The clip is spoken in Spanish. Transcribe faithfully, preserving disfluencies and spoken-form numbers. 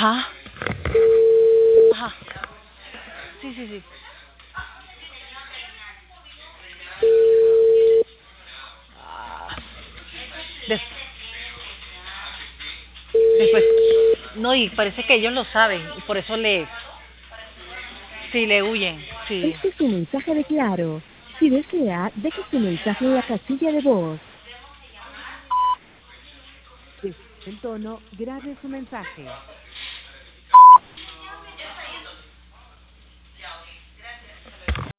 Ajá. Ajá. Sí, sí, sí. Ah, des- después, no, y parece que ellos lo saben, y por eso le, sí, le huyen, sí. Este es un mensaje de Claro. Si desea, deje su mensaje en la casilla de voz. Después del tono, grabe su mensaje.